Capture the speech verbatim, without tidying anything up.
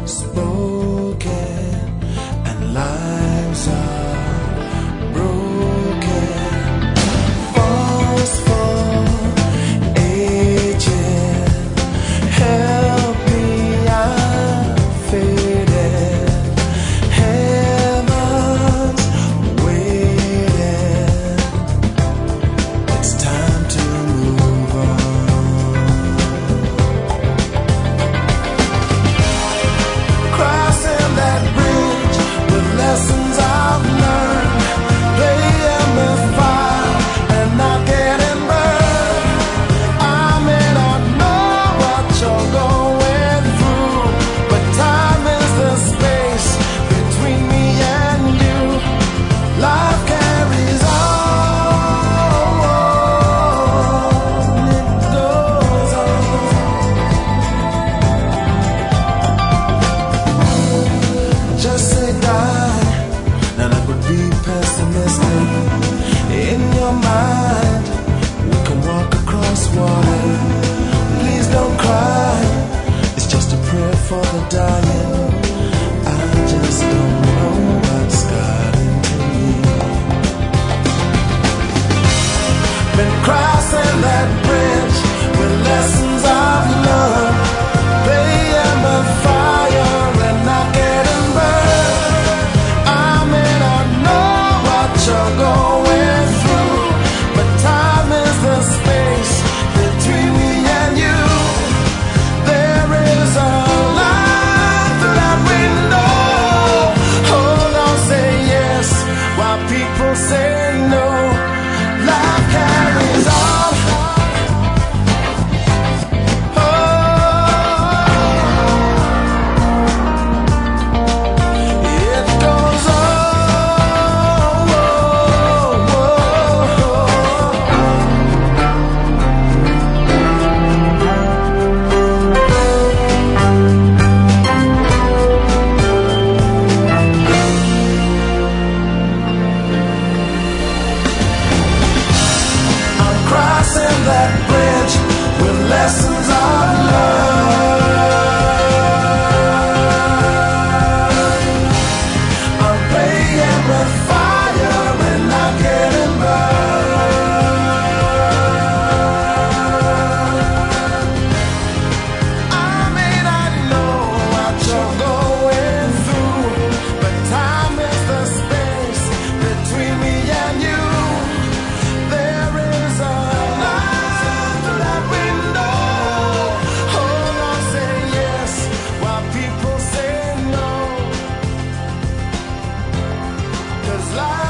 spoken and lives are broken. Falls for aging. Help me, I'm faded. Heaven's waiting. It's time to move on. Crossing that bridge with lessons I've learned. Playing with fire and not getting burned. I may not know what you're going through, but time is the space between me and you. Life carries on, it goes on. Just say die, now that would be pessimistic. In your mind, we can walk across water. Please don't cry, it's just a prayer for the dying. I just don't know what's got into me. Been crossing that bridge with lessons I've learned. Playing with fire and not getting burned. I may not know what you're going through, but time is the space between me and you. There is a light through that window. Hold on, say yes, while people say no. Life carries on. Oh, it goes on. I'm crossing that bridge with lessons I've learned. I'm playing with fire and not getting burned. I may not know what you're going through, but time is the space between me and you. There is a light through that window. Hold on, say yes, while people say no. 'Cause life